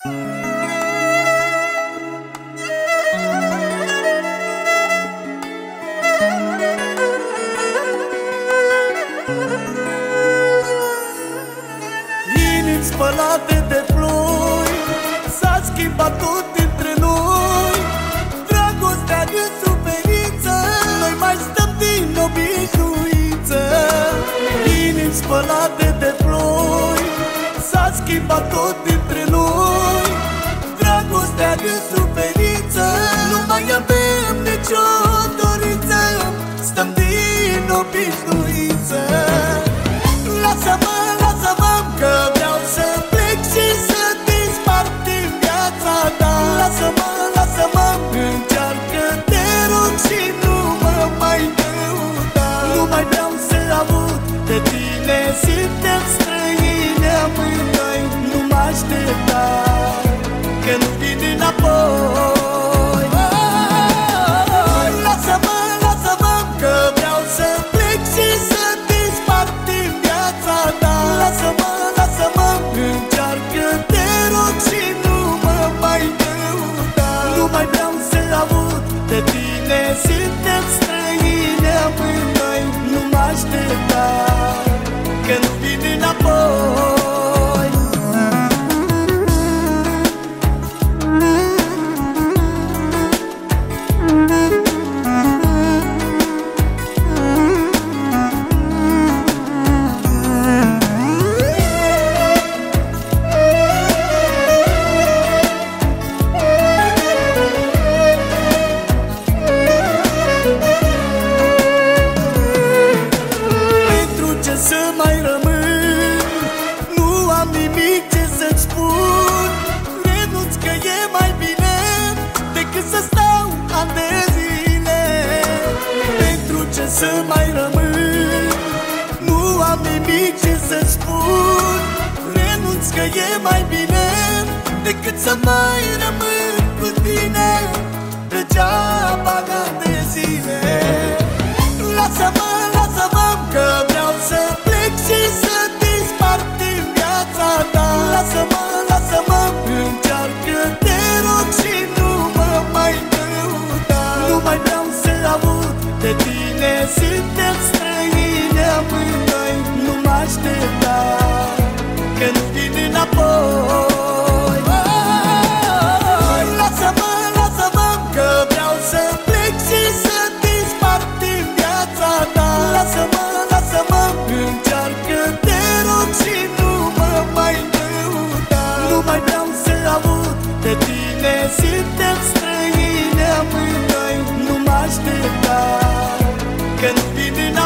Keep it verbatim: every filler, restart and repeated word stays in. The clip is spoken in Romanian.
Inimi spălate de ploi, s-a schimbat tot între noi. Dragostea de suferință, noi mai stăm din obișnuință. Inimi spălate de ploi, s-a schimbat tot între noi. Dragostea de suferință, nu mai avem nicio dorință, stăm din obișnuință. Lasă-mă, lasă-mă, că vreau să plec și să dispar din viața ta. Lasă-mă, lasă-mă, încearcă, te rog, și nu mă mai dăuta. Nu mai vreau să aud de tine, suntem străini amândoi. Nu mă aștepta, că nu vin înapoi. Lasă-mă, lasă-mă, că vreau să plec și să dispar din viața ta. Lasă-mă, lasă-mă, încearcă, te rog, și nu mă mai dăuta. Nu mai vreau să aud de tine, suntem străini amândoi. Nu mă aștepta, că nu vin înapoi. Să mai rămân, nu am nimic ce să-ți spun. Renunț, că e mai bine decât să stau ani de zile. Pentru ce să mai rămân, nu am nimic ce să-ți spun. Renunț, că e mai bine decât să mai rămân cu tine degeaba ani de zile. Lasă-mă, lasă-mă, că vreau să plec și să dispar din viața ta. Lasă-mă, lasă-mă, încearcă, te rog, și nu mă mai dăuta. Nu mai vreau să aud de tine, suntem străini amândoi. Nu mă aștepta, că nu vin înapoi. Lasă-mă, lasă-mă, că vreau să plec și să dispar din viața ta. Lasă-mă, lasă-mă, încearcă, te rog, și nu mă mai dăuta. Nu mai vreau să aud de tine, suntem străini amândoi. Nu mă aștepta, că nu vin înapoi.